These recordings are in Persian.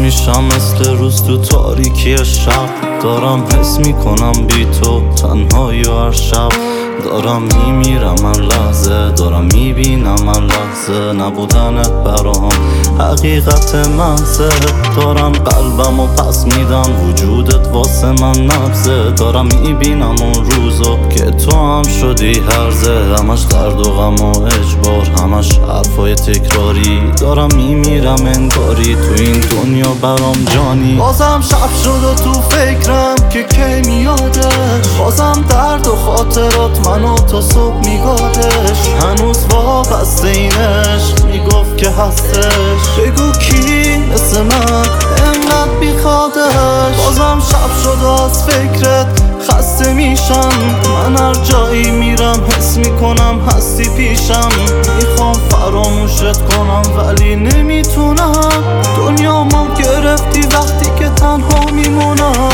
میشم مثل روز تو تاریکی شب. دارم حس میکنم بی تو تنهایی و هر شب. دارم میمیرم من لحظه، دارم میبینم من لحظه. نبودنت برام حقیقت محضه. دارم قلبم و پس میدم، وجودت واسه من نبضه. دارم میبینم اون روزو که تو هم شدی هرزه. همش درد و غم و اجبار، همش حرفای تکراری. دارم میمیرم انگاری تو این دنیا برام جانی. بازم شب شد و تو فکرم که کی میادش. بازم درد و خاطرات منو تا صبح میگادش. هنوز وابسته این عشق میگفت که هستش. بگو کی مثل من انقدر بیخوادش. بازم شب شد و از فکرت خسته میشم. من هر جایی میرم حس میکنم هستی پیشم. میخوام فراموشت کنم ولی نمیتونم. دنیامو گرفتی وقتی که تنها میمونم.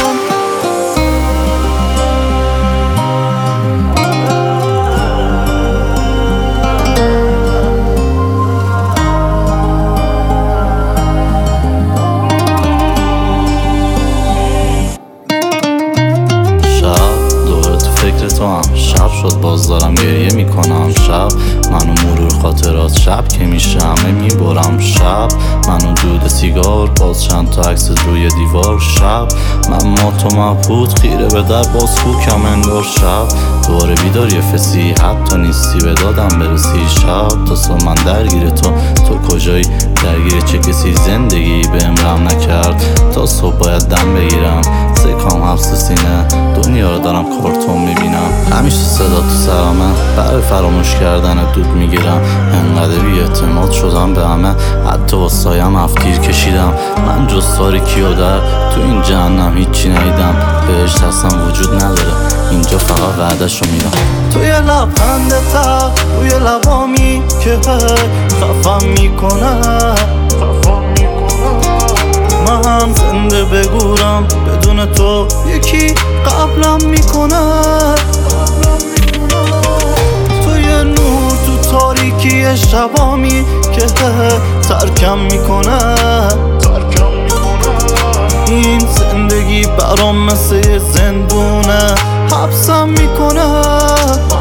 تو هم شب شد باز دارم گریه میکنم. شب منو مرور خاطرات، شب که میشه همه میبرم. شب منو دود سیگار، باز چند تا عکس روی دیوار. شب من ما تو مبهوت خیره به در باز خوکم انگار. شب دوباره بیدار یه فسی، حتی نیستی به دادم برسی. شب تا صبح من درگیر تو کجایی؟ درگیر چه کسی؟ زندگی بهم رم نکرد تا صبح باید دم بگیرم. سکام حبس سینه، دنیا رو دارم کارتون میبینم. همیشه صدا تو سرامه، برای فراموش کردن دود میگیرم. انقدر بی اعتماد شدم به همه، حتی با سایم هفتیر کشیدم. من جز تاریکی و در تو این جهنم هیچی ندیدم. بهشت اصلا وجود نداره، اینجا فقط وعده‌شو میدم. توی لبخند تق روی لبامی که خفم میکنه. من زنده بگورم بدون تو یکی قبلم میکنه. توی نور تو تاریکی شبامی که ترکم میکنه. این زندگی برام مثل زندونه حبسم میکنه.